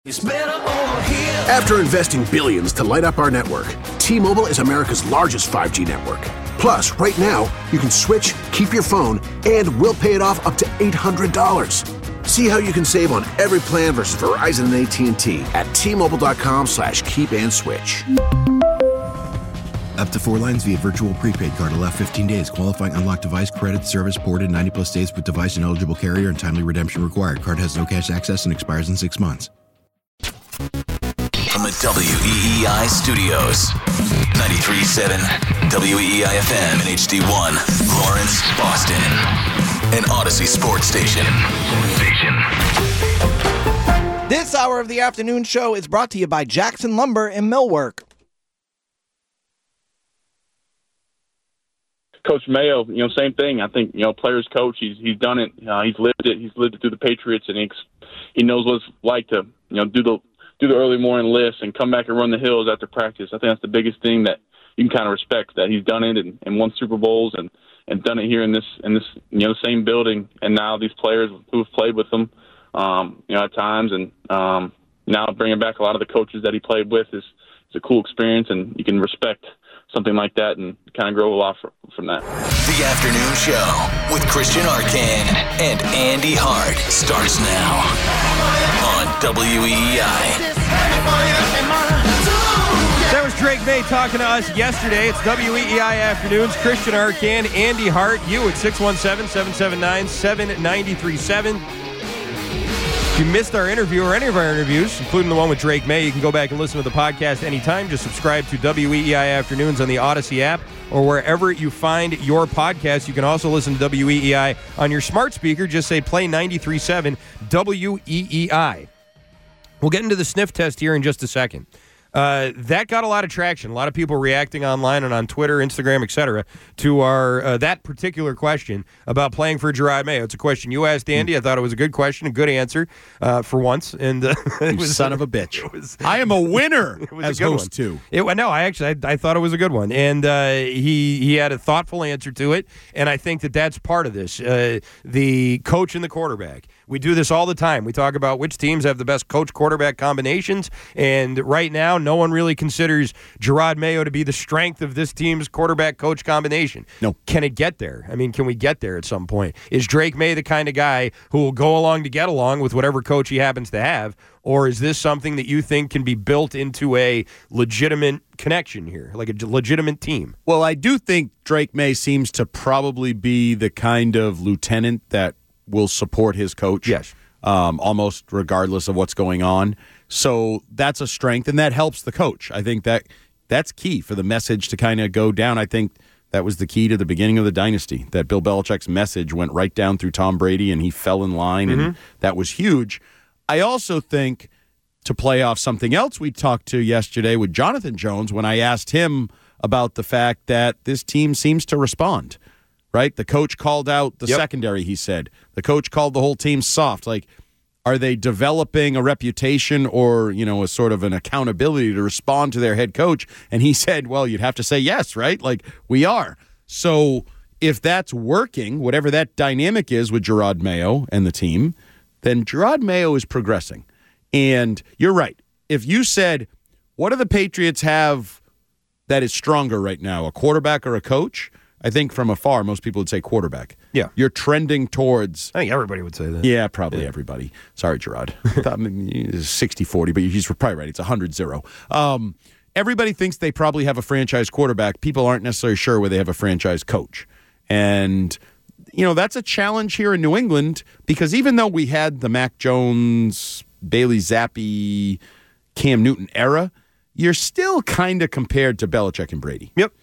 After investing billions to light up our network, T-Mobile is America's largest 5G network. Plus, right now, you can switch, keep your phone, and we'll pay it off up to $800. See how you can save on every plan versus Verizon and AT&T at T-Mobile.com/keep-and-switch. Up to 4 lines via virtual prepaid card. Allow 15 days. Qualifying unlocked device credit service ported 90-plus days with device and eligible carrier and timely redemption required. Card has no cash access and expires in 6 months. From the WEEI studios, 93.7 WEEI FM and HD1, Lawrence, Boston, an Odyssey sports station. This hour of the afternoon show is brought to you by Jackson Lumber in Millwork. Coach Mayo, same thing. I think, players coach. He's done it. He's lived it. He's lived it through the Patriots, and he knows what it's like to, do the early morning lifts and come back and run the hills after practice. I think that's the biggest thing that you can kind of respect, that he's done it and won Super Bowls and done it here in this same building. And now these players who have played with him, at times, and now bringing back a lot of the coaches that he played with is a cool experience, and you can respect something like that and kind of grow a lot from that. The Afternoon Show with Christian Arcand and Andy Hart starts now on WEEI. That was Drake May talking to us yesterday. It's WEEI Afternoons. Christian Arcand, Andy Hart, you at 617-779-7937. If you missed our interview or any of our interviews, including the one with Drake May, you can go back and listen to the podcast anytime. Just subscribe to WEEI Afternoons on the Odyssey app or wherever you find your podcast. You can also listen to WEEI on your smart speaker. Just say play 93.7 WEEI. We'll get into the sniff test here in just a second. That got a lot of traction. A lot of people reacting online and on Twitter, Instagram, etc. to our that particular question about playing for Jerod Mayo. It's a question you asked, Andy. I thought it was a good question, a good answer for once. And it was, son of a bitch. I am a winner as host too. I thought it was a good one, and he had a thoughtful answer to it. And I think that's part of this. The coach and the quarterback. We do this all the time. We talk about which teams have the best coach-quarterback combinations, and right now, no one really considers Jerod Mayo to be the strength of this team's quarterback-coach combination. No. Can it get there? I mean, can we get there at some point? Is Drake May the kind of guy who will go along to get along with whatever coach he happens to have, or is this something that you think can be built into a legitimate connection here, like a legitimate team? Well, I do think Drake May seems to probably be the kind of lieutenant that will support his coach, yes, almost regardless of what's going on. So that's a strength, and that helps the coach. I think that's key for the message to kind of go down. I think that was the key to the beginning of the dynasty, that Bill Belichick's message went right down through Tom Brady, and he fell in line, and that was huge. I also think, to play off something else we talked to yesterday with Jonathan Jones, when I asked him about the fact that this team seems to respond. Right? The coach called out the secondary, he said. The coach called the whole team soft. Like, are they developing a reputation or, a sort of an accountability to respond to their head coach? And he said, well, you'd have to say yes, right? Like, we are. So if that's working, whatever that dynamic is with Jerod Mayo and the team, then Jerod Mayo is progressing. And you're right. If you said, what do the Patriots have that is stronger right now, a quarterback or a coach? I think from afar, most people would say quarterback. Yeah. You're trending towards... I think everybody would say that. Yeah, probably everybody. Sorry, Jerod. I mean, it's 60-40, but he's probably right. It's 100-0. Everybody thinks they probably have a franchise quarterback. People aren't necessarily sure where they have a franchise coach. And, that's a challenge here in New England because even though we had the Mac Jones, Bailey Zappi, Cam Newton era, you're still kind of compared to Belichick and Brady. Yep.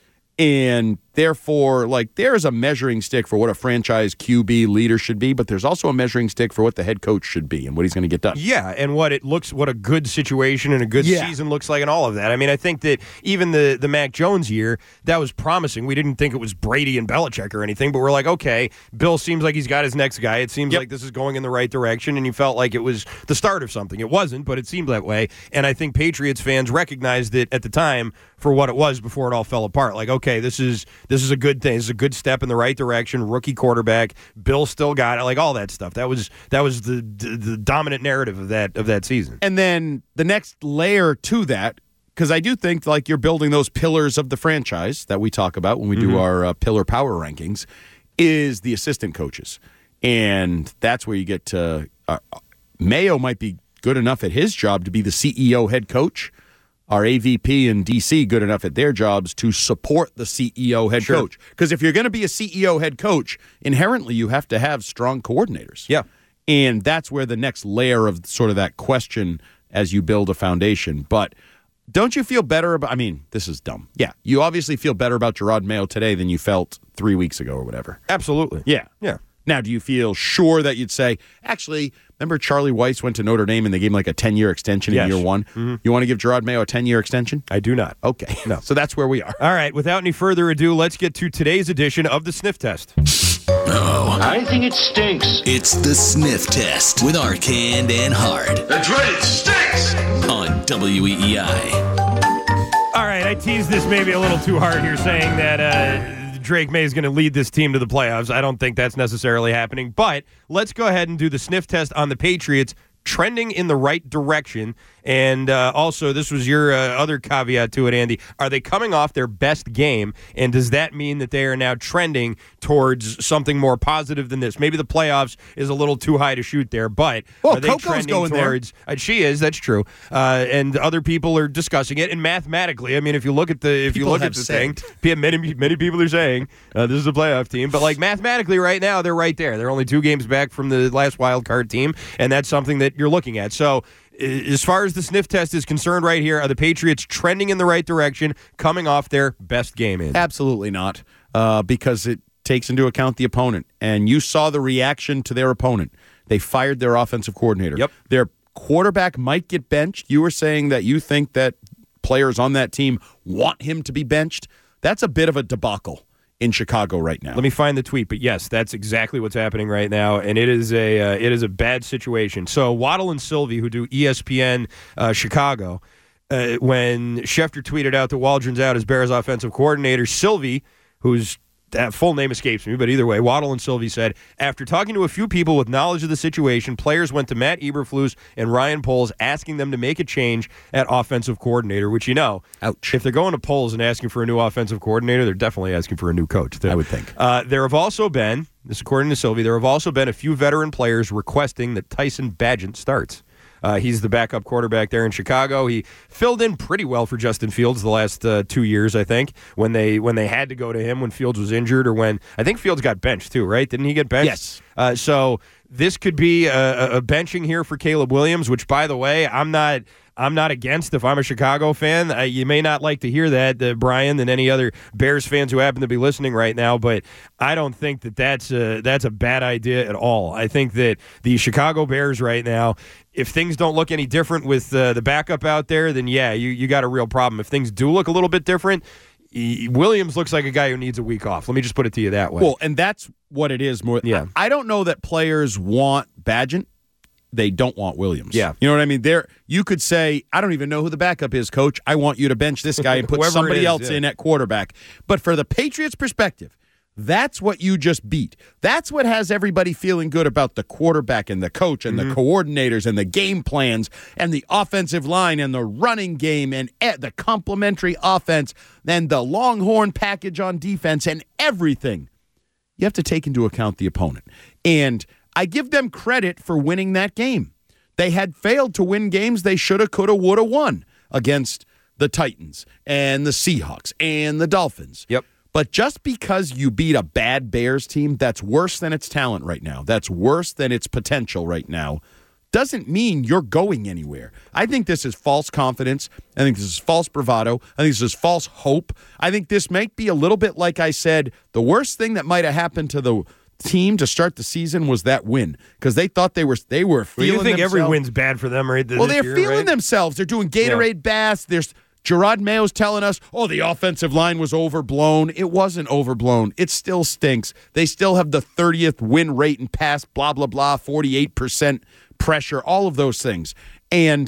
And therefore, there's a measuring stick for what a franchise QB leader should be, but there's also a measuring stick for what the head coach should be and what he's going to get done. Yeah, and what a good situation and a good season looks like and all of that. I mean, I think that even the Mac Jones year, that was promising. We didn't think it was Brady and Belichick or anything, but we're like, okay, Bill seems like he's got his next guy. It seems like this is going in the right direction, and you felt like it was the start of something. It wasn't, but it seemed that way. And I think Patriots fans recognized it at the time for what it was before it all fell apart. Like, okay, this is this is a good thing. This is a good step in the right direction. Rookie quarterback. Bill still got it. Like all that stuff. That was the dominant narrative of that season. And then the next layer to that, because I do think like you're building those pillars of the franchise that we talk about when we do our pillar power rankings, is the assistant coaches. And that's where you get to Mayo might be good enough at his job to be the CEO head coach. Our AVP and DC good enough at their jobs to support the CEO head coach. Because if you're going to be a CEO head coach, inherently you have to have strong coordinators. Yeah. And that's where the next layer of sort of that question as you build a foundation. But don't you feel better about, I mean, this is dumb. Yeah. You obviously feel better about Gerard Mayo today than you felt 3 weeks ago or whatever. Absolutely. Yeah. Yeah. Now, do you feel sure that you'd say, actually, remember Charlie Weiss went to Notre Dame and they gave him like a 10-year extension in year one? Mm-hmm. You want to give Gerard Mayo a 10-year extension? I do not. Okay. No. So that's where we are. All right. Without any further ado, let's get to today's edition of the Sniff Test. Oh, I think it stinks. it's the Sniff Test with Arcand and Hard That's right, it stinks. on WEEI. All right. I teased this maybe a little too hard here saying that Drake May is going to lead this team to the playoffs. I don't think that's necessarily happening, but let's go ahead and do the sniff test on the Patriots trending in the right direction. And also, this was your other caveat to it, Andy. Are they coming off their best game? And does that mean that they are now trending towards something more positive than this? Maybe the playoffs is a little too high to shoot there, but are they Coco's trending going towards? She is. That's true. And other people are discussing it. And mathematically, I mean, if you look at the thing, many people are saying this is a playoff team. But like mathematically, right now they're right there. They're only 2 games back from the last wild card team, and that's something that you're looking at. So, as far as the sniff test is concerned right here, are the Patriots trending in the right direction, coming off their best game in? Absolutely not, because it takes into account the opponent. And you saw the reaction to their opponent. They fired their offensive coordinator. Yep. Their quarterback might get benched. You were saying that you think that players on that team want him to be benched. That's a bit of a debacle in Chicago right now. Let me find the tweet, but yes, that's exactly what's happening right now, and it is a bad situation. So Waddle and Sylvie, who do ESPN Chicago, when Schefter tweeted out that Waldron's out as Bears offensive coordinator, Sylvie, who's that full name escapes me, but either way, Waddle and Sylvie said, after talking to a few people with knowledge of the situation, players went to Matt Eberflus and Ryan Poles asking them to make a change at offensive coordinator, which, ouch. If they're going to Poles and asking for a new offensive coordinator, they're definitely asking for a new coach. I would think. There have also been, this according to Sylvie, there have also been a few veteran players requesting that Tyson Bagent starts. He's the backup quarterback there in Chicago. He filled in pretty well for Justin Fields the last 2 years, I think, when they had to go to him when Fields was injured, or when I think Fields got benched too, right? Didn't he get benched? Yes. So this could be a benching here for Caleb Williams, which, by the way, I'm not against if I'm a Chicago fan. You may not like to hear that, Brian, than any other Bears fans who happen to be listening right now, but I don't think that's a bad idea at all. I think that the Chicago Bears right now, if things don't look any different with the backup out there, then yeah, you got a real problem. If things do look a little bit different, Williams looks like a guy who needs a week off. Let me just put it to you that way. Well, and that's what it is more. Yeah. I don't know that players want Bagent. They don't want Williams. Yeah. You know what I mean? You could say, I don't even know who the backup is, coach. I want you to bench this guy and put somebody else in at quarterback. But for the Patriots' perspective, that's what you just beat. That's what has everybody feeling good about the quarterback and the coach and the coordinators and the game plans and the offensive line and the running game and the complementary offense and the Longhorn package on defense and everything. You have to take into account the opponent. And I give them credit for winning that game. They had failed to win games they shoulda, coulda, woulda won against the Titans and the Seahawks and the Dolphins. Yep. But just because you beat a bad Bears team that's worse than its talent right now, that's worse than its potential right now, doesn't mean you're going anywhere. I think this is false confidence. I think this is false bravado. I think this is false hope. I think this might be a little bit like I said, the worst thing that might have happened to the team to start the season was that win, because they thought they were feeling you think themselves. Every win's bad for them, right? Well, they're feeling themselves. They're doing Gatorade baths. There's Gerard Mayo's telling us, the offensive line was overblown. It wasn't overblown. It still stinks. They still have the 30th win rate in pass, blah, blah, blah, 48% pressure, all of those things. And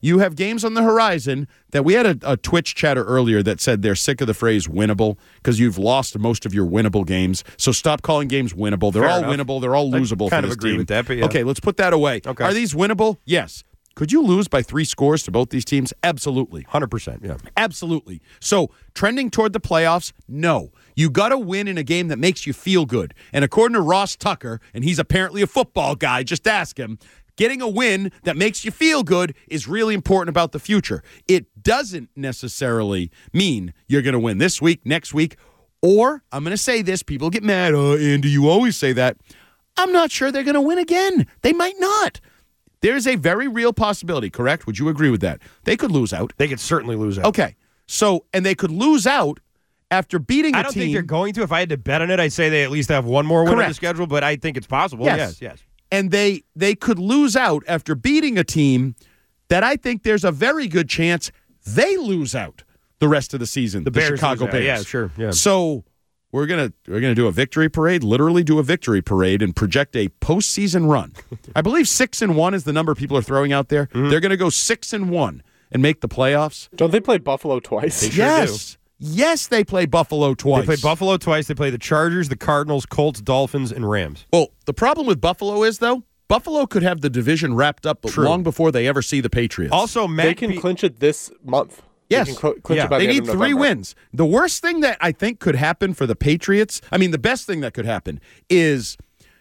You have games on the horizon that we had a Twitch chatter earlier that said they're sick of the phrase winnable because you've lost most of your winnable games. So stop calling games winnable. They're all winnable. They're all losable. I kind for of this agree team. with that, but yeah. Okay, let's put that away. Okay. Are these winnable? Yes. Could you lose by 3 scores to both these teams? Absolutely. 100%, yeah. Absolutely. So trending toward the playoffs? No. You got to win in a game that makes you feel good. And according to Ross Tucker, and he's apparently a football guy, just ask him, getting a win that makes you feel good is really important about the future. It doesn't necessarily mean you're going to win this week, next week, or I'm going to say this, people get mad, Andy, you always say that. I'm not sure they're going to win again. They might not. There's a very real possibility, correct? Would you agree with that? They could lose out. They could certainly lose out. Okay. So, and they could lose out after beating a team. I don't think they're going to. If I had to bet on it, I'd say they at least have one more win on the Correct. schedule, but I think it's possible. Yes. Yes. And they could lose out after beating a team that I think there's a very good chance they lose out the rest of the season. The Bears Chicago lose out. Bears. Yeah, sure. Yeah. So we're gonna do a victory parade, literally do a victory parade, and project a postseason run. I believe 6-1 is the number people are throwing out there. Mm-hmm. They're gonna go 6-1 and make the playoffs. Don't they play Buffalo twice? They sure Yes. Yes, they play Buffalo twice. They play Buffalo twice. They play the Chargers, the Cardinals, Colts, Dolphins, and Rams. Well, the problem with Buffalo is, though, Buffalo could have the division wrapped up long before they ever see the Patriots. Also, Matt They can clinch it this month. Yes. They can clinch it by They the need end of 3 November. wins. The worst thing that I think could happen for the Patriots, the best thing that could happen is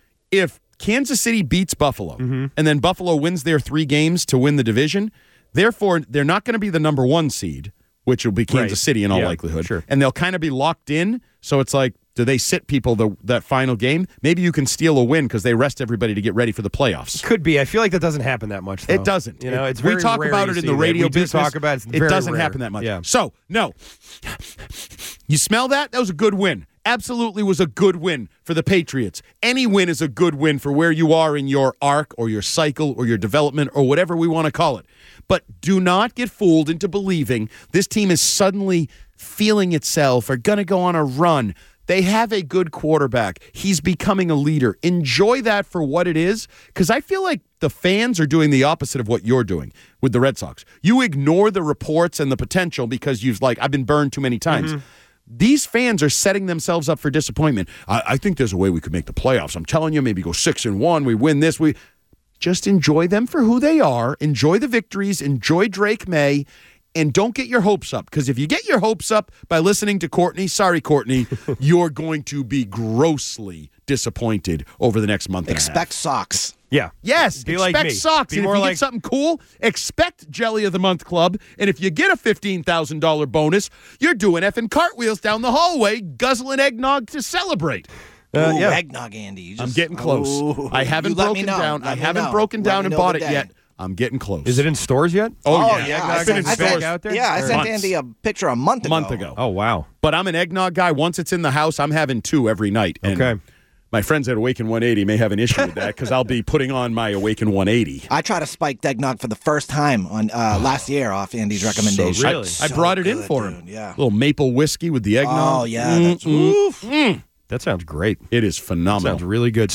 if Kansas City beats Buffalo and then Buffalo wins their 3 games to win the division, therefore they're not going to be the number 1 seed, which will be Kansas City in all likelihood. Sure. And they'll kind of be locked in. So it's like, do they sit people that final game? Maybe you can steal a win because they rest everybody to get ready for the playoffs. Could be. I feel like that doesn't happen that much, though. It doesn't. You know, it's we very talk rare about you it in see the that. radio We do business. talk about it. It's It very doesn't rare. happen that much. Yeah. So, no. You smell that? That was a good win. Absolutely was a good win for the Patriots. Any win is a good win for where you are in your arc or your cycle or your development or whatever we want to call it. But do not get fooled into believing this team is suddenly feeling itself or going to go on a run. They have a good quarterback. He's becoming a leader. Enjoy that for what it is, because I feel like the fans are doing the opposite of what you're doing with the Red Sox. You ignore the reports and the potential because I've been burned too many times. Mm-hmm. These fans are setting themselves up for disappointment. I think there's a way we could make the playoffs. I'm telling you, maybe go 6-1. We win this. We just enjoy them for who they are. Enjoy the victories. Enjoy Drake May. And don't get your hopes up, because if you get your hopes up by listening to Courtney, sorry, Courtney, you're going to be grossly disappointed over the next month and a half. Expect socks. Yeah. Yes, Be expect like me. socks. Be And if more you like get something cool, expect Jelly of the Month Club. And if you get a $15,000 bonus, you're doing effing cartwheels down the hallway, guzzling eggnog to celebrate. Yeah. Eggnog, Andy. I'm getting close. I haven't broken down. I haven't broken down and bought it yet. I'm getting close. Is it in stores yet? Oh yeah. It's been in stores out there? Yeah, I sent Months. Andy a picture a month ago. Oh, wow. But I'm an eggnog guy. Once it's in the house, I'm having 2 every night. And Okay. my friends at Awaken 180 may have an issue with that because I'll be putting on my Awaken 180. I tried a spiked eggnog for the first time on last year off Andy's recommendation. So really? I brought it in good, for dude, him. yeah. A little maple whiskey with the eggnog. Oh, yeah. That's, woof. That sounds great. It is phenomenal. Sounds really good.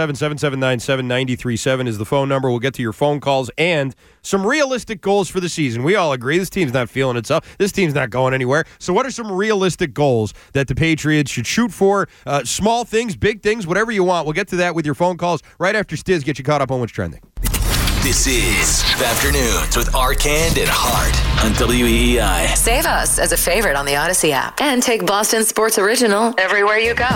617-779-7937 is the phone number. We'll get to your phone calls and some realistic goals for the season. We all agree this team's not feeling itself. This team's not going anywhere. So what are some realistic goals that the Patriots should shoot for? Small things, big things, whatever you want. We'll get to that with your phone calls right after Stiz gets you caught up on what's trending. This is Afternoons with Arcand and Hart on WEEI. Save us as a favorite on the Odyssey app and take Boston Sports Original everywhere you go.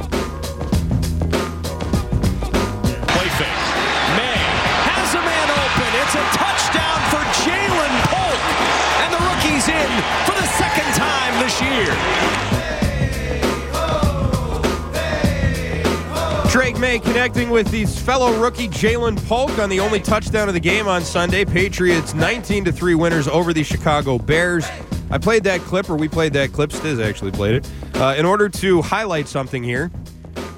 Play fake. May has a man open. It's a touchdown for Jalen Polk. And the rookie's in for the second time this year. Drake May connecting with his fellow rookie Jalen Polk on the only touchdown of the game on Sunday. Patriots 19-3 winners over the Chicago Bears. I played that clip, or we played that clip. Stiz actually played it. In order to highlight something here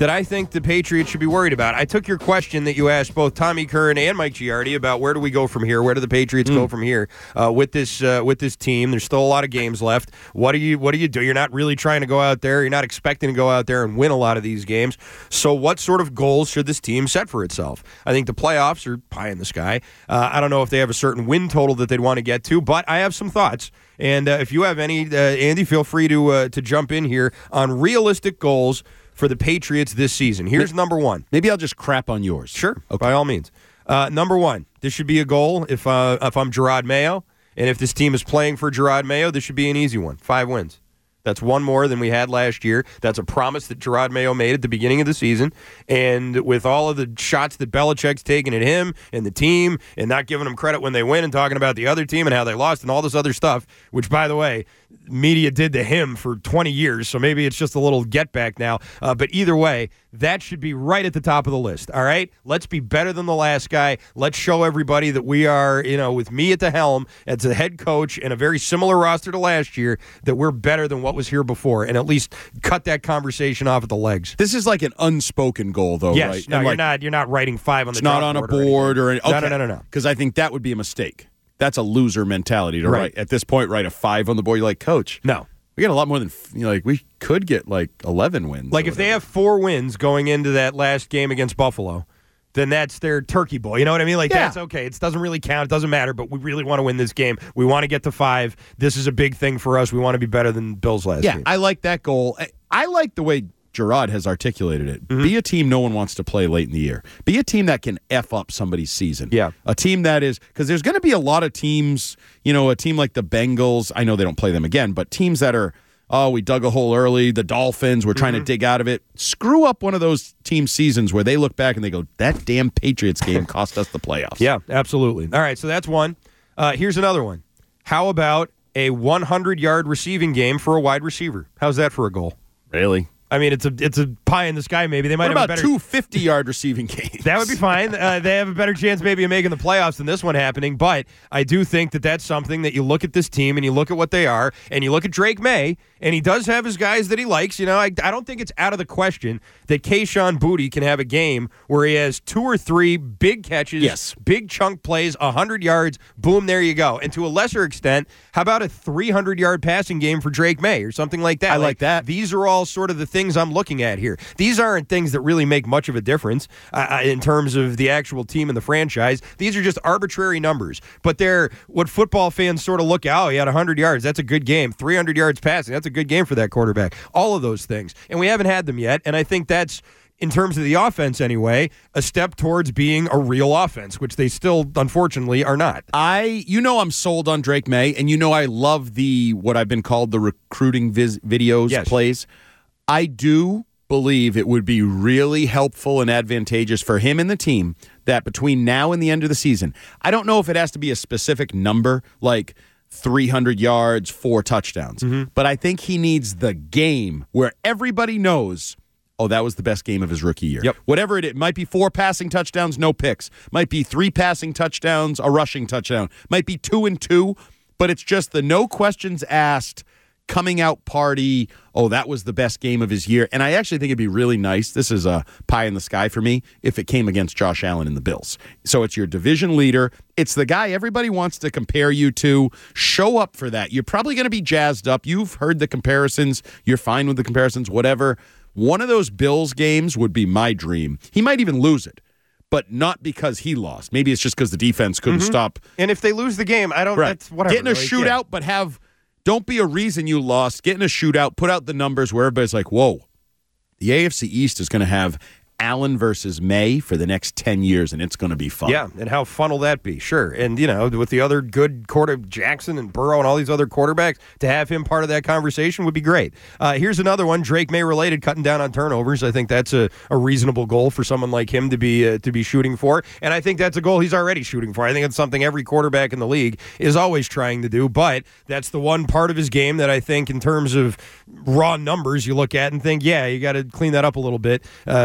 that I think the Patriots should be worried about. I took your question that you asked both Tommy Curran and Mike Giardi about where do we go from here? Where do the Patriots go from here with this team? There's still a lot of games left. What do you do? You're not really trying to go out there. You're not expecting to go out there and win a lot of these games. So what sort of goals should this team set for itself? I think the playoffs are pie in the sky. I don't know if they have a certain win total that they'd want to get to, but I have some thoughts. And if you have any, Andy, feel free to jump in here on realistic goals for the Patriots this season. Here's number one. Maybe I'll just crap on yours. Sure, okay. By all means. Number one, this should be a goal if I'm Gerard Mayo, and if this team is playing for Gerard Mayo, this should be an easy one. 5 wins. That's one more than we had last year. That's a promise that Gerard Mayo made at the beginning of the season. And with all of the shots that Belichick's taken at him and the team and not giving them credit when they win and talking about the other team and how they lost and all this other stuff, which, by the way, media did to him for 20 years, so maybe it's just a little get back now. But either way, that should be right at the top of the list, all right? Let's be better than the last guy. Let's show everybody that we are, with me at the helm, as the head coach and a very similar roster to last year, that we're better than what was here before, and at least cut that conversation off at the legs. This is like an unspoken goal, though, yes, right? No, and you're not writing 5 on the It's not on a board or anything. Okay. No. Because I think that would be a mistake. That's a loser mentality to write. At this point, write a 5 on the board. You're like, Coach, no. We got a lot more than, we could get 11 wins. Like if they have 4 wins going into that last game against Buffalo, then that's their turkey bowl. You know what I mean? That's okay. It doesn't really count. It doesn't matter, but we really want to win this game. We want to get to 5. This is a big thing for us. We want to be better than Bills last game. Yeah, I like that goal. I like the way Gerard has articulated it. Mm-hmm. Be a team no one wants to play late in the year. Be a team that can F up somebody's season. Yeah. A team that is, because there's going to be a lot of teams, a team like the Bengals, I know they don't play them again, but teams that are, we dug a hole early, the Dolphins, we're trying to dig out of it. Screw up one of those team seasons where they look back and they go, that damn Patriots game cost us the playoffs. Yeah, absolutely. All right, so that's one. Here's another one. How about a 100-yard receiving game for a wide receiver? How's that for a goal? Really? I mean, it's a pie in the sky. Maybe they might have a better 2 50-yard receiving games. That would be fine. They have a better chance maybe of making the playoffs than this one happening. But I do think that that's something that you look at this team and you look at what they are and you look at Drake May and he does have his guys that he likes. I don't think it's out of the question that Kayshon Boutte can have a game where he has 2 or 3 big catches, big chunk plays, 100 yards. Boom, there you go. And to a lesser extent, how about a 300-yard passing game for Drake May or something like that? I like that. These are all sort of the things I'm looking at here. These aren't things that really make much of a difference in terms of the actual team and the franchise. These are just arbitrary numbers. But they're what football fans sort of look at. Oh, he had 100 yards. That's a good game. 300 yards passing. That's a good game for that quarterback. All of those things. And we haven't had them yet. And I think that's, in terms of the offense anyway, a step towards being a real offense, which they still, unfortunately, are not. I'm sold on Drake May, and I love what I've been called the recruiting videos plays. I do believe it would be really helpful and advantageous for him and the team that between now and the end of the season, I don't know if it has to be a specific number, like 300 yards, 4 touchdowns, but I think he needs the game where everybody knows, that was the best game of his rookie year. Yep. Whatever it might be, 4 passing touchdowns, no picks. Might be 3 passing touchdowns, a rushing touchdown. Might be 2 and 2, but it's just the no questions asked coming out party. That was the best game of his year. And I actually think it'd be really nice. This is a pie in the sky for me if it came against Josh Allen and the Bills. So it's your division leader. It's the guy everybody wants to compare you to. Show up for that. You're probably going to be jazzed up. You've heard the comparisons. You're fine with the comparisons, whatever. One of those Bills games would be my dream. He might even lose it, but not because he lost. Maybe it's just because the defense couldn't stop. And if they lose the game, I don't. Right. That's whatever. Get in a shootout, but don't be a reason you lost. Get in a shootout. Put out the numbers where everybody's like, whoa, the AFC East is going to have Allen versus May for the next 10 years, and it's going to be fun. Yeah, and how fun will that be? Sure. And, with the other good Jackson and Burrow and all these other quarterbacks, to have him part of that conversation would be great. Here's another one, Drake May related, cutting down on turnovers. I think that's a reasonable goal for someone like him to be shooting for, and I think that's a goal he's already shooting for. I think it's something every quarterback in the league is always trying to do, but that's the one part of his game that I think in terms of raw numbers you look at and think, yeah, you got to clean that up a little bit.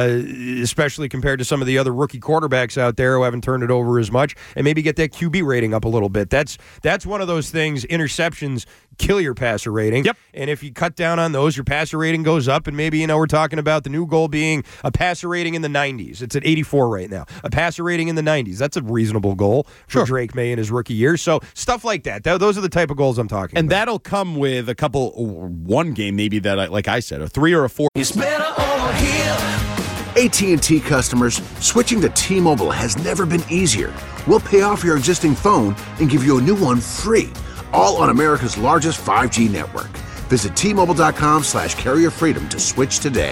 especially compared to some of the other rookie quarterbacks out there who haven't turned it over as much, and maybe get that QB rating up a little bit. That's one of those things. Interceptions kill your passer rating. Yep. And if you cut down on those, your passer rating goes up. And maybe, we're talking about the new goal being a passer rating in the 90s. It's at 84 right now. A passer rating in the 90s. That's a reasonable goal for Drake May in his rookie year. So stuff like that. Those are the type of goals I'm talking about. And that'll come with one game maybe that, like I said, a 3 or a 4. It's better over here. AT&T customers, switching to T-Mobile has never been easier. We'll pay off your existing phone and give you a new one free, all on America's largest 5G network. Visit T-Mobile.com/carrier freedom to switch today.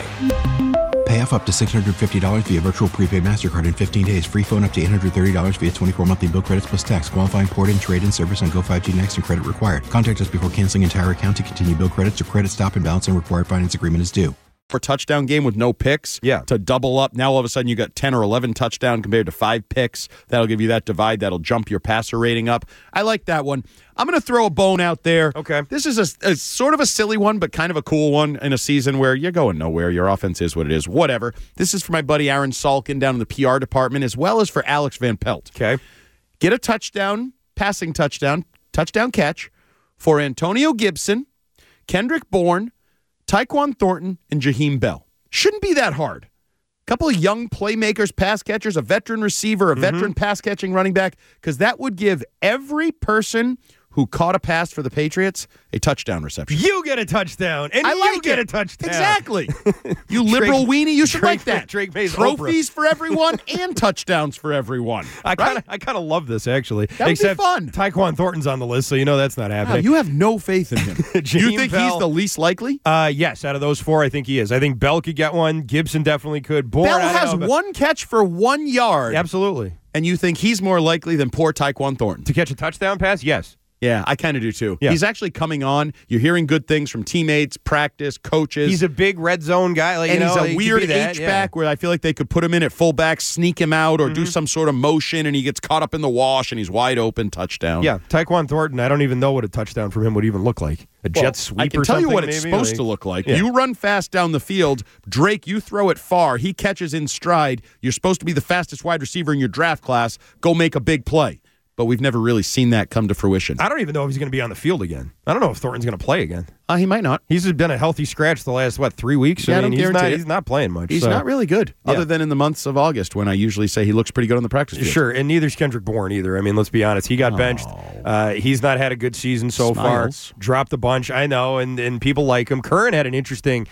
Pay off up to $650 via virtual prepaid MasterCard in 15 days. Free phone up to $830 via 24 monthly bill credits plus tax. Qualifying port-in, trade-in service on Go 5G Next and credit required. Contact us before canceling entire account to continue bill credits or credit stop and balance and required finance agreement is due. For touchdown game with no picks, to double up. Now all of a sudden you got 10 or 11 touchdown compared to 5 picks. That'll give you that divide. That'll jump your passer rating up. I like that one. I'm going to throw a bone out there. Okay. This is a sort of a silly one, but kind of a cool one in a season where you're going nowhere. Your offense is what it is. Whatever. This is for my buddy Aaron Salkin down in the PR department, as well as for Alex Van Pelt. Okay. Get a touchdown, passing touchdown catch for Antonio Gibson, Kendrick Bourne, Tyquan Thornton, and Jaheim Bell. Shouldn't be that hard. A couple of young playmakers, pass catchers, a veteran receiver, a veteran pass-catching running back, because that would give every person who caught a pass for the Patriots a touchdown reception. You get a touchdown, and you get a touchdown. Exactly. You liberal weenie, you should like that. Drake May's trophies for everyone and touchdowns for everyone. I kind of love this, actually. That would be fun. Tyquan Thornton's on the list, so that's not happening. You have no faith in him. You think he's the least likely? Yes, out of those 4, I think he is. I think Bell could get one. Gibson definitely could. Bourne, Bell has one catch for 1 yard. Absolutely. And you think he's more likely than poor Tyquan Thornton? To catch a touchdown pass? Yes. Yeah, I kind of do too. Yeah. He's actually coming on. You're hearing good things from teammates, practice, coaches. He's a big red zone guy. And he's a weird H-back where I feel like they could put him in at fullback, sneak him out, or do some sort of motion, and he gets caught up in the wash, and he's wide open, touchdown. Yeah, Tyquan Thornton, I don't even know what a touchdown from him would even look like. A jet sweep or something? I can tell you what it's supposed to look like. Yeah. You run fast down the field. Drake, you throw it far. He catches in stride. You're supposed to be the fastest wide receiver in your draft class. Go make a big play. But we've never really seen that come to fruition. I don't even know if he's going to be on the field again. I don't know if Thornton's going to play again. He might not. He's been a healthy scratch the last, 3 weeks? Yeah, he's not playing much. He's not really good, other than in the months of August when I usually say he looks pretty good on the practice field. Sure, and neither's Kendrick Bourne either. I mean, let's be honest. He got benched. He's not had a good season so far. Dropped a bunch, I know, and people like him. Curran had an interesting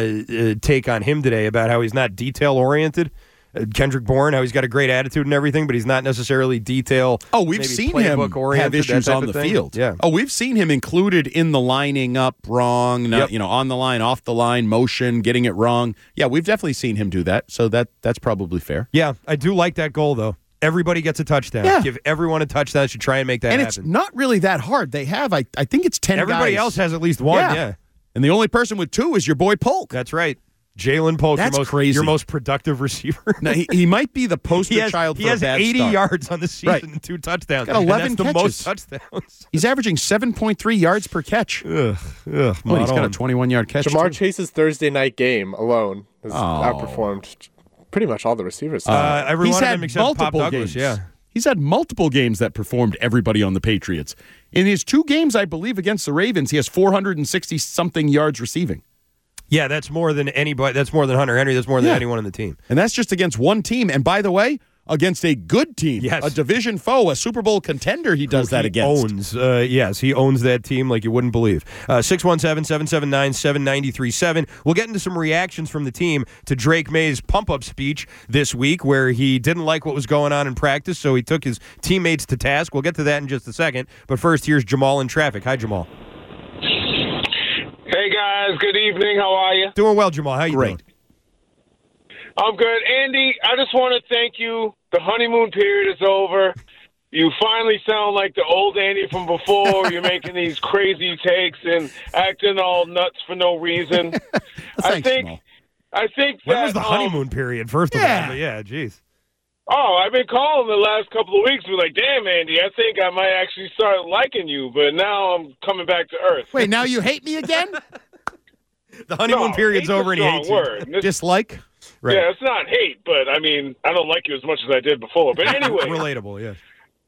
take on him today about how he's not detail-oriented. Kendrick Bourne, how he's got a great attitude and everything, but he's not necessarily detail. Oh, we've seen him have issues on the field. Yeah. Oh, we've seen him included in the lining up wrong, on the line, off the line, motion, getting it wrong. Yeah, we've definitely seen him do that, so that's probably fair. Yeah, I do like that goal, though. Everybody gets a touchdown. Yeah. Give everyone a touchdown. Should try and make that happen. And it's not really that hard. They have, I think it's 10 Everybody guys. else has at least one, yeah. And the only person with 2 is your boy Polk. That's right. Jalen Polk, your most productive receiver. Now, he might be the poster child for a bad start. He has 80 yards on the season and 2 touchdowns. Got 11 and that's the most touchdowns. He's averaging 7.3 yards per catch. He's got a 21-yard catch. Jamar Chase's Thursday night game alone has outperformed pretty much all the receivers. He's had multiple games. Yeah. He's had multiple games that performed everybody on the Patriots. In his 2 games, I believe, against the Ravens, he has 460-something yards receiving. Yeah, that's more than anybody. That's more than Hunter Henry. That's more than anyone on the team. And that's just against one team. And by the way, against a good team, a division foe, a Super Bowl contender, he does that against. He owns that team like you wouldn't believe. 617-779-7937. We'll get into some reactions from the team to Drake May's pump-up speech this week where he didn't like what was going on in practice, so he took his teammates to task. We'll get to that in just a second. But first, here's Jamal in traffic. Hi, Jamal. Hey, guys. Good evening. How are you? Doing well, Jamal. How you doing? I'm good. Andy, I just want to thank you. The honeymoon period is over. You finally sound like the old Andy from before. You're making these crazy takes and acting all nuts for no reason. I think when was the honeymoon period, first of all? But yeah, geez. Oh, I've been calling the last couple of weeks. We're like, damn, Andy, I think I might actually start liking you, but now I'm coming back to earth. Wait, now you hate me again? The honeymoon period's over and he hates you. Dislike? Right. Yeah, it's not hate, but I mean, I don't like you as much as I did before. But anyway. Relatable, yes.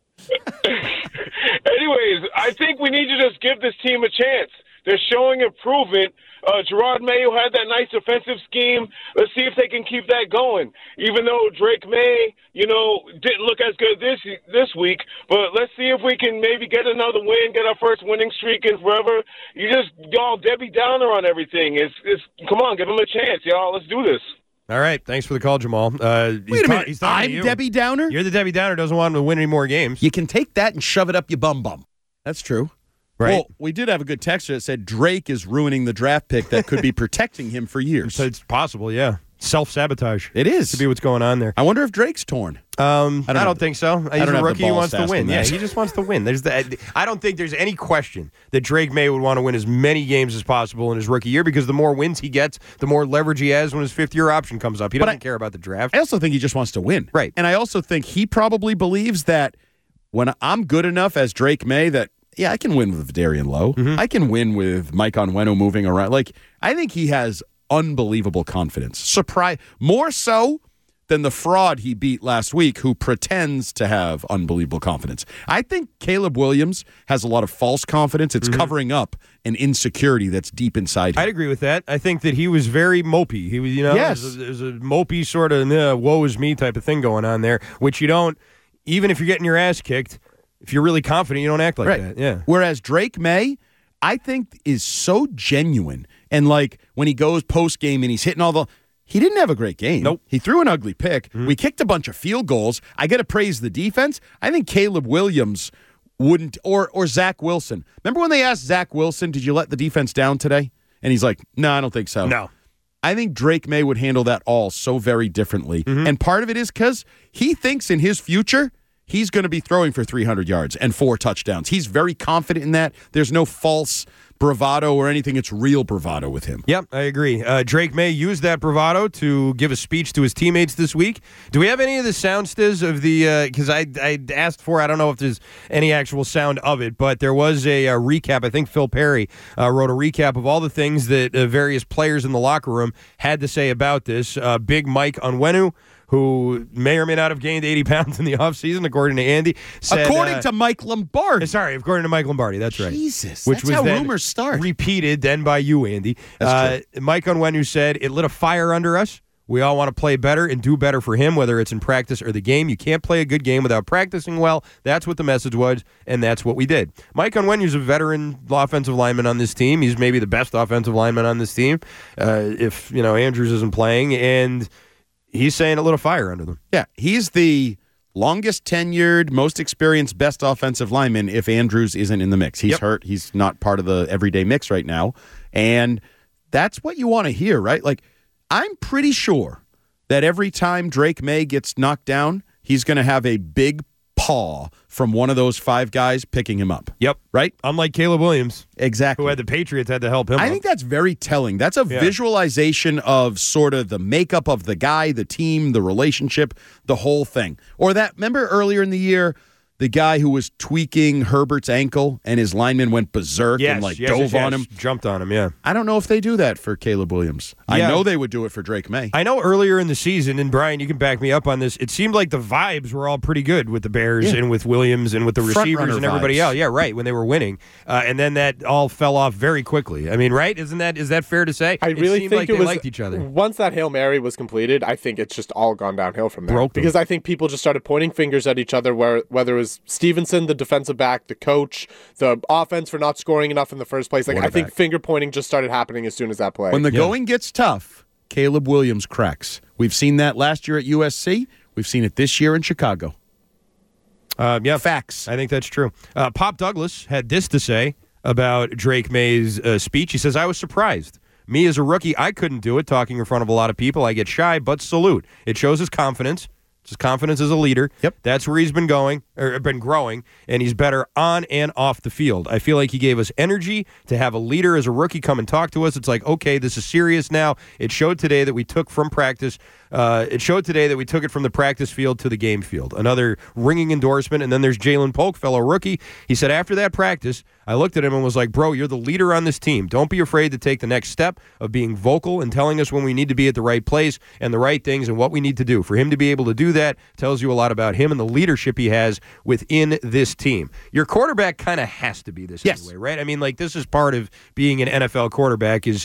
Anyways, I think we need to just give this team a chance. They're showing improvement. Gerard Mayo had that nice defensive scheme. Let's see if they can keep that going. Even though Drake May, didn't look as good this week, but let's see if we can maybe get another win, get our first winning streak in forever. Y'all Debbie Downer on everything. Come on, give them a chance, y'all. Let's do this. All right, thanks for the call, Jamal. Wait a minute, I'm Debbie Downer? You're the Debbie Downer, doesn't want him to win any more games. You can take that and shove it up your bum. That's true. Right. Well, we did have a good texter that said Drake is ruining the draft pick that could be protecting him for years. So it's possible, yeah. Self-sabotage. It is. To be what's going on there. I wonder if Drake's torn. I don't think so. He's a rookie. He wants to win. Yeah, that. he just wants to win. I don't think there's any question that Drake May would want to win as many games as possible in his rookie year because the more wins he gets, the more leverage he has when his fifth-year option comes up. He doesn't care about the draft. I also think he just wants to win. Right. And I also think he probably believes that when I'm good enough as Drake May that, I can win with Darian Lowe. Mm-hmm. I can win with Mike Onwenu moving around. I think he has unbelievable confidence. More so than the fraud he beat last week who pretends to have unbelievable confidence. I think Caleb Williams has a lot of false confidence. It's covering up an insecurity that's deep inside him. I'd agree with that. I think that he was very mopey. He was, yes. there's a mopey sort of woe is me type of thing going on there, which you don't, even if you're getting your ass kicked, if you're really confident, you don't act like that. Yeah. Whereas Drake May, I think, is so genuine. And when he goes post game and he's hitting he didn't have a great game. Nope. He threw an ugly pick. We kicked a bunch of field goals. I got to praise the defense. I think Caleb Williams wouldn't, or Zach Wilson. Remember when they asked Zach Wilson, did you let the defense down today? And he's like, no, I don't think so. No. I think Drake May would handle that all so very differently. And part of it is because he thinks in his future, he's going to be throwing for 300 yards and 4 touchdowns. He's very confident in that. There's no false bravado or anything. It's real bravado with him. Yep, I agree. Drake May used that bravado to give a speech to his teammates this week. Do we have any of the sound, Stiz, of the because I asked for, I don't know if there's any actual sound of it, but there was a recap. I think Phil Perry wrote a recap of all the things that various players in the locker room had to say about this. Big Mike Onwenu, who may or may not have gained 80 pounds in the offseason, according to Andy. Said, according to Mike Lombardi. Sorry, according to Mike Lombardi. That's right. Jesus, which that's was how then rumors start. Repeated then by you, Andy. That's true. Mike Onwenu said, it lit a fire under us. We all want to play better and do better for him, whether it's in practice or the game. You can't play a good game without practicing well. That's what the message was, and that's what we did. Mike Onwenu's a veteran offensive lineman on this team. He's maybe the best offensive lineman on this team if Andrews isn't playing, and he's saying it lit a fire under them. Yeah, he's the longest tenured, most experienced, best offensive lineman if Andrews isn't in the mix. He's hurt. He's not part of the everyday mix right now. And that's what you want to hear, right? I'm pretty sure that every time Drake May gets knocked down, he's going to have a big paw from one of those 5 guys picking him up. Yep. Right? Unlike Caleb Williams. Exactly. Who had the Patriots had to help him I up. think that's very telling. That's a visualization of sort of the makeup of the guy, the team, the relationship, the whole thing. Or remember earlier in the year, the guy who was tweaking Herbert's ankle and his lineman went berserk and dove on him. Jumped on him, yeah. I don't know if they do that for Caleb Williams. Yeah. I know they would do it for Drake May. I know earlier in the season, and Brian, you can back me up on this, it seemed like the vibes were all pretty good with the Bears and with Williams and with the receivers and everybody else. Yeah, right, when they were winning. And then that all fell off very quickly. I mean, right? Is that fair to say? I really seemed think like they liked each other. Once that Hail Mary was completed, I think it's just all gone downhill from there. Because I think people just started pointing fingers at each other, whether it was Stevenson, the defensive back, the coach, the offense for not scoring enough in the first place. I think finger pointing just started happening as soon as that play. When the going gets tough, Caleb Williams cracks. We've seen that last year at USC. We've seen it this year in Chicago. Facts. I think that's true. Pop Douglas had this to say about Drake May's speech. He says, I was surprised. Me as a rookie, I couldn't do it talking in front of a lot of people. I get shy, but salute. It shows his confidence. His confidence as a leader. Yep. That's where he's been going, or been growing, and he's better on and off the field. I feel like he gave us energy to have a leader as a rookie come and talk to us. It's like, okay, this is serious now. It showed today that we took from practice. It showed today that we took it from the practice field to the game field. Another ringing endorsement. And then there's Jalen Polk, fellow rookie. He said after that practice, I looked at him and was like, bro, you're the leader on this team. Don't be afraid to take the next step of being vocal and telling us when we need to be at the right place and the right things and what we need to do. For him to be able to do that tells you a lot about him and the leadership he has within this team. Your quarterback kind of has to be this anyway, right? I mean, like, this is part of being an NFL quarterback is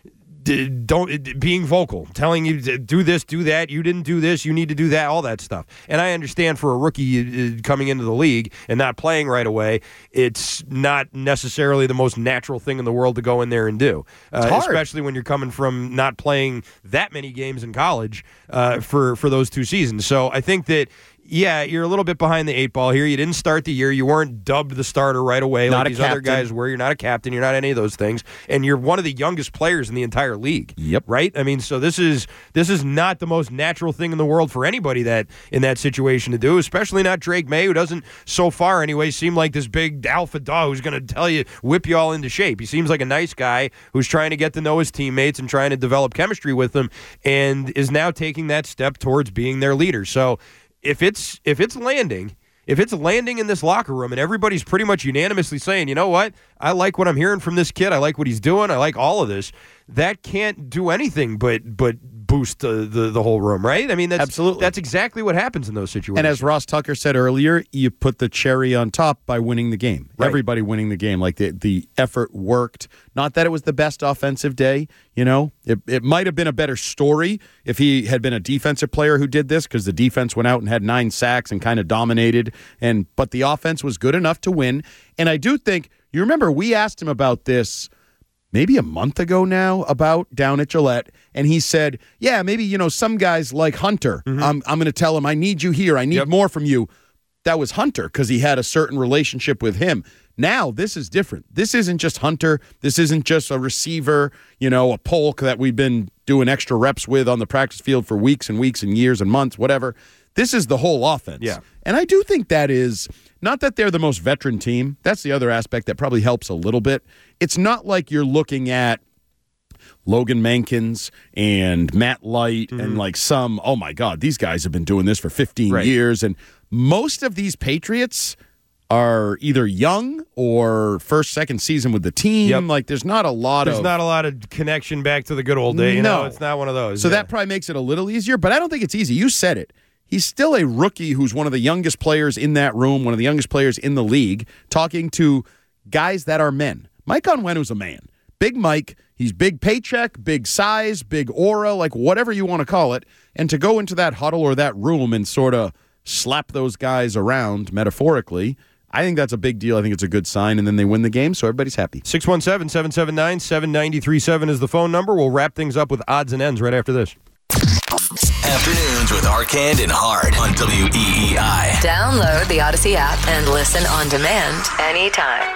being vocal, telling you to do this, do that. You didn't do this, you need to do that, all that stuff. And I understand for a rookie coming into the league and not playing right away, it's not necessarily the most natural thing in the world to go in there and do. Especially when you're coming from not playing that many games in college for those 2 seasons. So I think that, yeah, you're a little bit behind the 8 ball here. You didn't start the year. You weren't dubbed the starter right away like these other guys were. You're not a captain. You're not any of those things. And you're one of the youngest players in the entire league. Yep. Right? I mean, so this is not the most natural thing in the world for anybody that in that situation to do, especially not Drake May, who doesn't, so far anyway, seem like this big alpha dog who's going to tell you, whip you all into shape. He seems like a nice guy who's trying to get to know his teammates and trying to develop chemistry with them and is now taking that step towards being their leader. So if it's landing in this locker room and everybody's pretty much unanimously saying, you know what, I like what I'm hearing from this kid, I like what he's doing, I like all of this, that can't do anything but boost the whole room, right? I mean, that's exactly what happens in those situations. And as Ross Tucker said earlier, you put the cherry on top by winning the game. Right. Everybody winning the game. Like the effort worked. Not that it was the best offensive day. You know, it might have been a better story if he had been a defensive player who did this, because the defense went out and had 9 sacks and kind of dominated. But the offense was good enough to win. And I do think, you remember we asked him about this maybe a month ago now, about down at Gillette, and he said, yeah, maybe, some guys like Hunter, I'm going to tell him, I need you here, I need more from you. That was Hunter, because he had a certain relationship with him. Now, this is different. This isn't just Hunter. This isn't just a receiver, a Polk that we've been doing extra reps with on the practice field for weeks and weeks and years and months, whatever. This is the whole offense. Yeah. And I do think that is, not that they're the most veteran team. That's the other aspect that probably helps a little bit. It's not like you're looking at Logan Mankins and Matt Light and like some, oh my God, these guys have been doing this for 15 years. And most of these Patriots are either young or first, second season with the team. Yep. Like there's not a lot of connection back to the good old day. No. It's not one of those. So that probably makes it a little easier, but I don't think it's easy. You said it. He's still a rookie who's one of the youngest players in that room, one of the youngest players in the league, talking to guys that are men. Mike Onwenu's a man. Big Mike, he's big paycheck, big size, big aura, like whatever you want to call it. And to go into that huddle or that room and sort of slap those guys around metaphorically, I think that's a big deal. I think it's a good sign. And then they win the game, so everybody's happy. 617-779-7937 is the phone number. We'll wrap things up with odds and ends right after this. Afternoons with Arcand and Hard on WEEI. Download the Odyssey app and listen on demand anytime.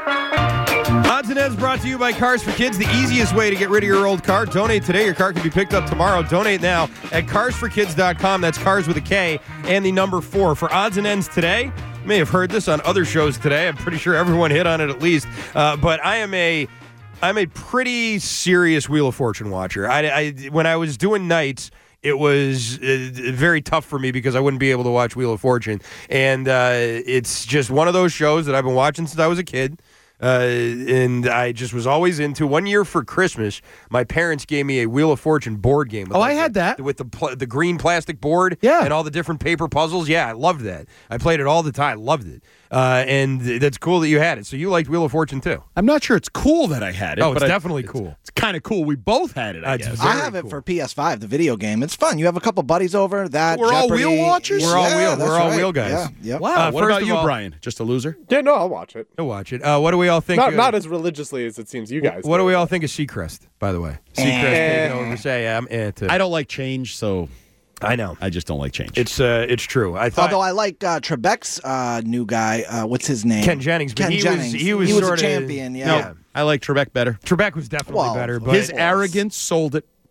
Odds and Ends brought to you by Cars for Kids, the easiest way to get rid of your old car. Donate today. Your car can be picked up tomorrow. Donate now at carsforkids.com. That's cars with a K and the number 4. For Odds and Ends today, you may have heard this on other shows today. I'm pretty sure everyone hit on it at least. But I'm a pretty serious Wheel of Fortune watcher. When I was doing nights, it was very tough for me because I wouldn't be able to watch Wheel of Fortune. And it's just one of those shows that I've been watching since I was a kid. And I just was always into. One year for Christmas, my parents gave me a Wheel of Fortune board game. I had that. With the green plastic board and all the different paper puzzles. Yeah, I loved that. I played it all the time. Loved it. And that's cool that you had it. So you liked Wheel of Fortune, too. I'm not sure it's cool that I had it. Oh, it's definitely cool. It's kind of cool. We both had it, I guess. I have it for PS5, the video game. It's fun. You have a couple buddies over. That We're Jeopardy. all wheel watchers? We're all wheel. We're all wheel guys. Yeah. Yep. Wow. What first about of you, all, Brian? Just a loser? Yeah, no, I'll watch it. I'll watch it. What do we all think? Not as religiously as it seems you guys. What do we all think of Seacrest, by the way? Seacrest taking over. I don't like change, so I know. I just don't like change. It's true. Although I like Trebek's new guy. What's his name? Ken Jennings. But he was a champion. Yeah. No, I like Trebek better. Trebek was definitely better. But his arrogance sold it.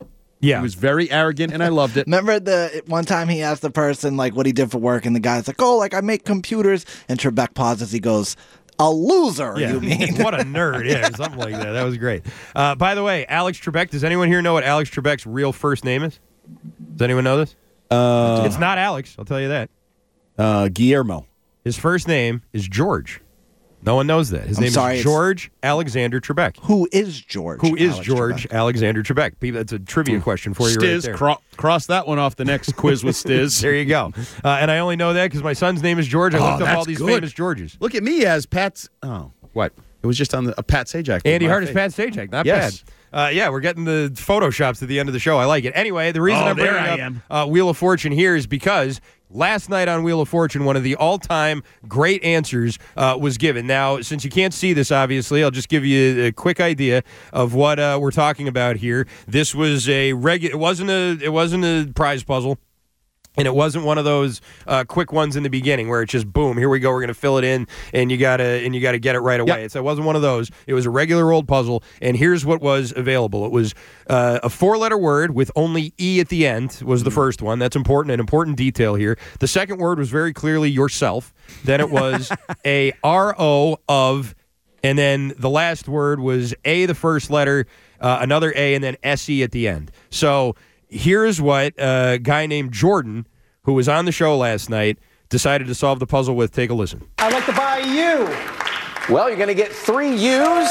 Yeah. He was very arrogant, and I loved it. Remember the one time he asked the person like what he did for work, and the guy's like, "Oh, like I make computers," and Trebek pauses. He goes, "A loser, Yeah. you mean?" What a nerd. Yeah, something like that. That was great. By the way, Alex Trebek, does anyone here know what Alex Trebek's real first name is? Does anyone know this? It's not Alex, I'll tell you that. Guillermo. His first name is George. No one knows that. His name is George Alexander Trebek. Who is George? Who is George Alexander Trebek? That's a trivia question for you right there. Cross that one off the next quiz with Stiz. There you go. And I only know that because my son's name is George. I looked up all these famous Georges. Look at me as Pat's. Oh, what? It was just on a Pat Sajak. Andy Hart is Pat Sajak. Not bad. Yeah, we're getting the Photoshops at the end of the show. I like it. Anyway, the reason I'm bringing up Wheel of Fortune here is because last night on Wheel of Fortune, one of the all-time great answers was given. Now, since you can't see this, obviously, I'll just give you a quick idea of what we're talking about here. This was a regular. It wasn't a prize puzzle. And it wasn't one of those quick ones in the beginning where it's just boom, here we go, we're going to fill it in, and you gotta get it right away. Yep. So it wasn't one of those. It was a regular old puzzle, and here's what was available. It was a 4-letter word with only E at the end was the first one. That's important, an important detail here. The second word was very clearly yourself. Then it was a R-O of, and then the last word was A, the first letter, another A, and then S-E at the end. So here's what a guy named Jordan, who was on the show last night, decided to solve the puzzle with. Take a listen. I'd like to buy a U. Well, you're going to get 3 U's.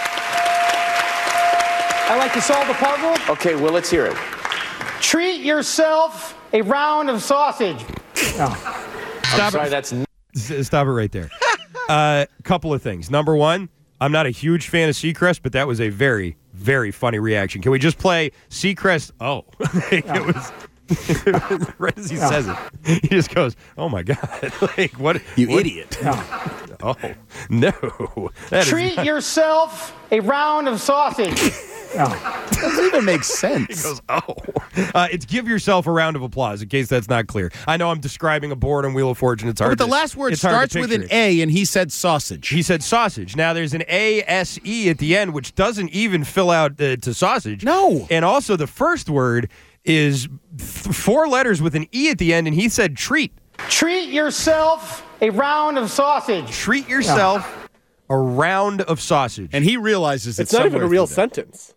I'd like to solve the puzzle. Okay, well, let's hear it. Treat yourself a round of sausage. Stop it right there. Couple of things. Number one, I'm not a huge fan of Seacrest, but that was a very, very funny reaction. Can we just play Seacrest? Oh. It was right as he says it. He just goes, "Oh my God." Like, what? You idiot. Oh, no. Treat yourself a round of sausage. Doesn't even make sense. He goes, "Oh." It's give yourself a round of applause, in case that's not clear. I know I'm describing a board on Wheel of Fortune. It's hard. But the last word starts with an A, and he said sausage. He said sausage. Now, there's an A-S-E at the end, which doesn't even fill out to sausage. No. And also, the first word is 4 letters with an E at the end, and he said treat. Treat yourself a round of sausage. Treat yourself a round of sausage. And he realizes it's not even a real sentence.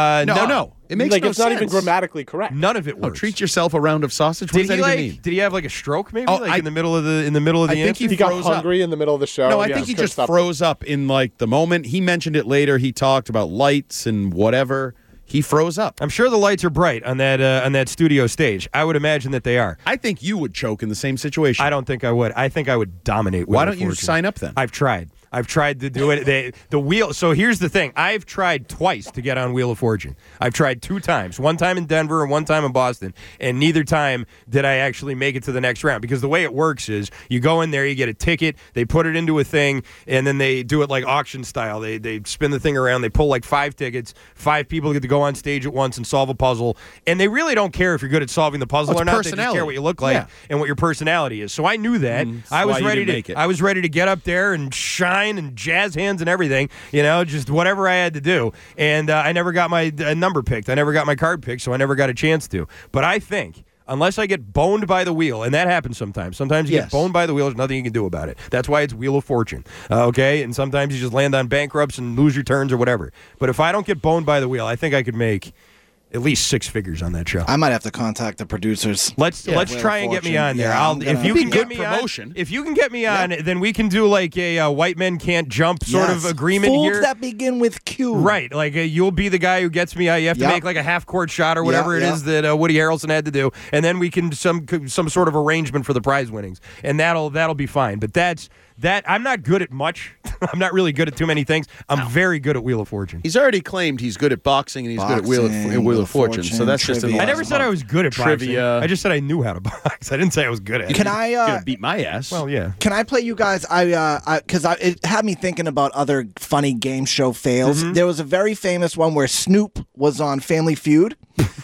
No. It makes no it's sense. not even grammatically correct. None of it works. Treat yourself a round of sausage. What does that even mean? Did he have like a stroke maybe? In the middle of the I think answer? he got hungry in the middle of the show. No, I think he just froze up in like the moment. He mentioned it later. He talked about lights and whatever. He froze up. I'm sure the lights are bright on that studio stage. I would imagine that they are. I think you would choke in the same situation. I don't think I would. I think I would dominate. Why don't you sign up then? I've tried to do it. The wheel. So here's the thing. I've tried twice to get on Wheel of Fortune. I've tried 2 times. One time in Denver and one time in Boston. And neither time did I actually make it to the next round. Because the way it works is you go in there, you get a ticket, they put it into a thing, and then they do it like auction style. They spin the thing around, they pull like 5 tickets, 5 people get to go on stage at once and solve a puzzle. And they really don't care if you're good at solving the puzzle or not. They just care what you look like and what your personality is. So I knew that. I was ready to get up there and shine and jazz hands and everything, just whatever I had to do. And I never got my number picked. I never got my card picked, so I never got a chance to. But I think, unless I get boned by the wheel, and that happens sometimes. Sometimes you get boned by the wheel, there's nothing you can do about it. That's why it's Wheel of Fortune, okay? And sometimes you just land on bankrupts and lose your turns or whatever. But if I don't get boned by the wheel, I think I could make at least 6 figures on that show. I might have to contact the producers. Let's try and get me on there. If you can get me on, if you can get me on, then we can do like a white men can't jump sort of agreement Fools here. that begin with Q. Right, like you'll be the guy who gets me out. You have to make like a half-court shot or whatever it is that Woody Harrelson had to do, and then we can some sort of arrangement for the prize winnings, and that'll be fine. But that I'm not good at much. I'm not really good at too many things. I'm very good at Wheel of Fortune. He's already claimed he's good at boxing and he's good at Wheel of Fortune. So that's just I never said I was good at trivia. Boxing. I just said I knew how to box. I didn't say I was good at it. Can I gonna beat my ass? Well, yeah. Can I play you guys? Because it had me thinking about other funny game show fails. Mm-hmm. There was a very famous one where Snoop was on Family Feud,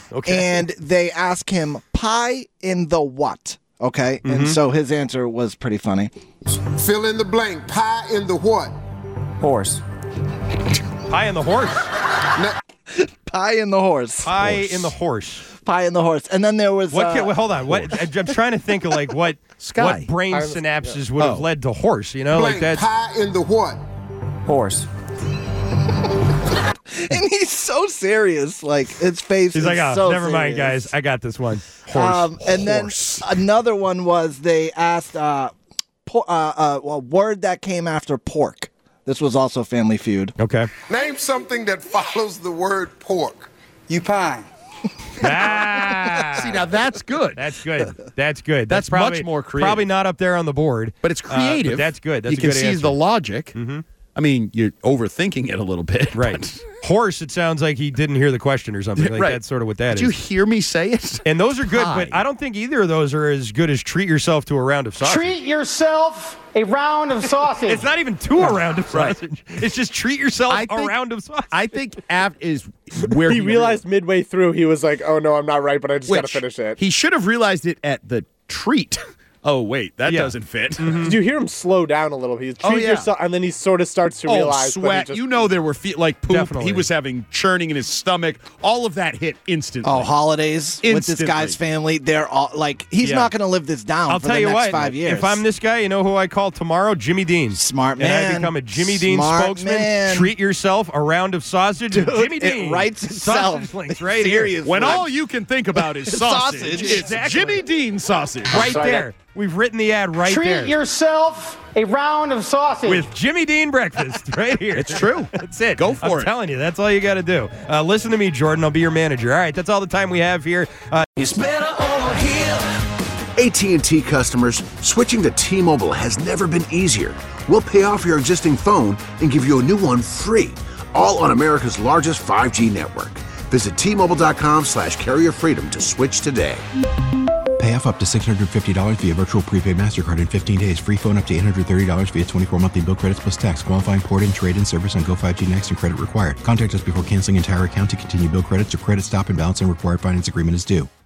and they asked him pie in the what. Okay, and so his answer was pretty funny. Fill in the blank. Pie in the what? Horse. Pie in the horse. Pie in the horse. Pie in the horse. Pie in the Horse. And then there was... hold on. What? I'm trying to think of like what brain synapses would have led to horse, you know? Blank, like that's pie in the what? Horse. And he's so serious. Like, his face He's is like, oh, so never mind, serious. guys. I got this one. Horse. And then another one was they asked a word that came after pork. This was also Family Feud. Okay. Name something that follows the word pork. You pie. See, now that's good. That's good. That's good. That's probably, much more creative. Probably not up there on the board. But it's creative. But that's good. That's you a can good see answer. the logic. Mm-hmm. I mean, you're overthinking it a little bit. Right. Horse, it sounds like he didn't hear the question or something. Like right. That's sort of what that Did is. you hear me say it? And those are good, Pie. but I don't think either of those are as good as treat yourself to a round of sausage. Treat yourself a round of sausage. It's not even to a round of sausage. It's just treat yourself a round of sausage. I think Aft is where he realized midway through, he was like, oh no, I'm not right, but I just got to finish it. He should have realized it at the treat. Oh, wait, that doesn't fit. Mm-hmm. Did you hear him slow down a little? He treat yourself, and then he sort of starts to realize. Sweat. But You know there were like poop. Definitely. He was having churning in his stomach. All of that hit instantly. Oh, holidays with this Instantly. guy's family. They're all like, he's not going to live this down I'll for tell the you next what, 5 years. if I'm this guy, you know who I call tomorrow? Jimmy Dean. Smart man. And I become a Jimmy Dean Smart spokesman. man. Treat yourself a round of sausage. Dude, Jimmy it Dean. writes itself. Sausage links right Seriously. here. When all you can think about is sausage, it's Exactly. Jimmy Dean sausage. Right there. We've written the ad right Treat there. yourself a round of sausage. With Jimmy Dean breakfast right here. It's true. That's it. Go for I'm it. telling you, that's all you got to do. Listen to me, Jordan. I'll be your manager. All right, that's all the time we have here. It's better over here. AT&T customers, switching to T-Mobile has never been easier. We'll pay off your existing phone and give you a new one free, all on America's largest 5G network. Visit T-Mobile.com/carrier freedom to switch today. Pay off up to $650 via virtual prepaid MasterCard in 15 days. Free phone up to $830 via 24 monthly bill credits plus tax. Qualifying port-in, trade-in service on Go 5G Next and credit required. Contact us before canceling entire account to continue bill credits or credit stop and balance and required finance agreement is due.